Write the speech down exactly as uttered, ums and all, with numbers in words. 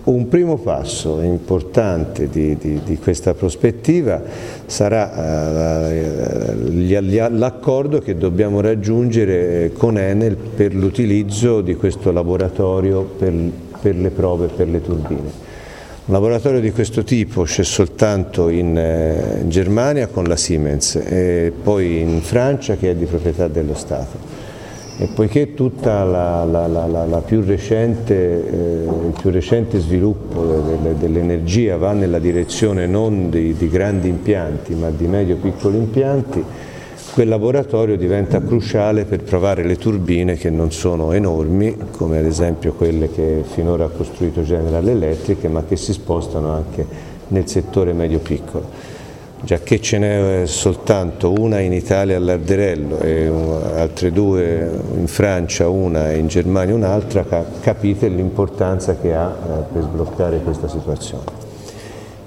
Un primo passo importante di, di, di questa prospettiva sarà uh, l'accordo che dobbiamo raggiungere con Enel per l'utilizzo di questo laboratorio per, per le prove per le turbine. Un laboratorio di questo tipo c'è soltanto in, eh, in Germania con la Siemens e poi in Francia, che è di proprietà dello Stato. E poiché tutta la, la, la, la più recente, eh, il più recente sviluppo dell'energia va nella direzione non di, di grandi impianti ma di medio-piccoli impianti, quel laboratorio diventa cruciale per provare le turbine che non sono enormi, come ad esempio quelle che finora ha costruito General Electric, ma che si spostano anche nel settore medio-piccolo. Giacché ce n'è soltanto una in Italia all'Arderello e altre due in Francia, una e in Germania un'altra, capite l'importanza che ha per sbloccare questa situazione.